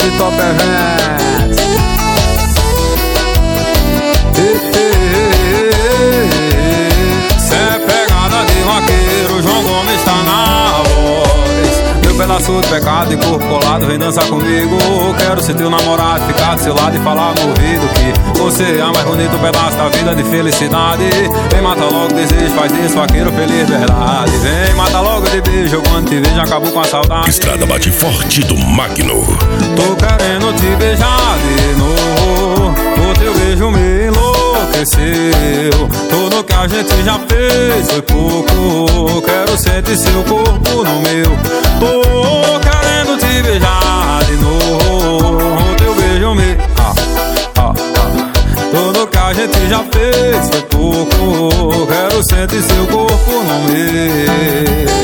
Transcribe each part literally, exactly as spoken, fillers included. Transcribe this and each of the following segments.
de Top Events. Cê é pegada de vaqueiro, João Gomes tá na voz. Meu pedaço de pecado e corpo colado, vem dançar comigo. Quero ser teu namorado, ficar do seu lado e falar no ouvido que você é o mais bonito pedaço da vida de felicidade. Vem mata logo o desejo, faz isso, vaqueiro feliz, verdade. Vem mata logo de beijo, quando te vejo acabo com a saudade. Estrada bate forte do Magno. Tô querendo te beijar de novo, o teu beijo me enlouqueceu. Tudo que a gente já fez foi pouco, quero sentir seu corpo no meu. Tô querendo te beijar de novo, o teu beijo me... Ah, ah, ah. Tudo que a gente já fez foi pouco, quero sentir seu corpo no meu.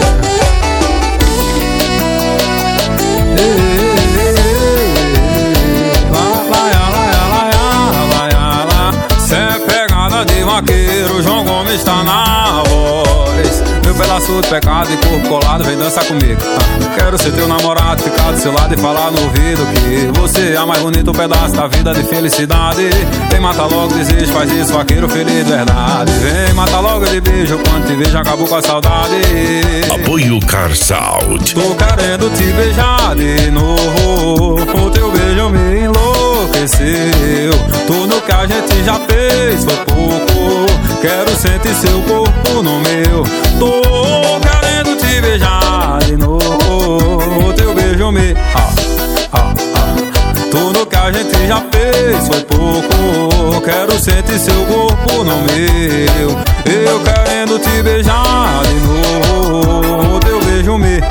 De vaqueiro, João Gomes tá na voz. Meu pedaço de pecado e corpo colado, vem dançar comigo. ah. Quero ser teu namorado, ficar do seu lado e falar no ouvido que você é o mais bonito pedaço da vida de felicidade. Vem mata logo desejo, faz isso, vaqueiro feliz, verdade. Vem mata logo de beijo, quando te vejo acabou com a saudade. Apoio Carsalt. Tô querendo te beijar de novo, o teu beijo me enlouqueceu. Tudo que a gente já fez foi pouco, quero sentir seu corpo no meu. Tô querendo te beijar de novo, o teu beijo me... Ah, ah, ah. Tudo que a gente já fez foi pouco, quero sentir seu corpo no meu. Eu querendo te beijar de novo, o teu beijo me...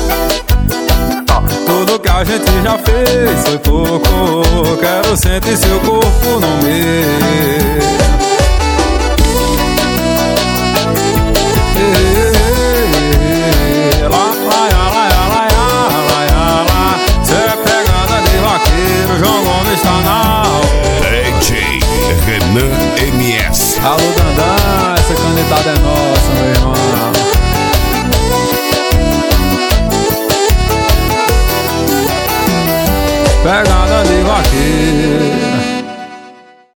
Tudo que a gente já fez foi pouco, quero sentir seu corpo no meu.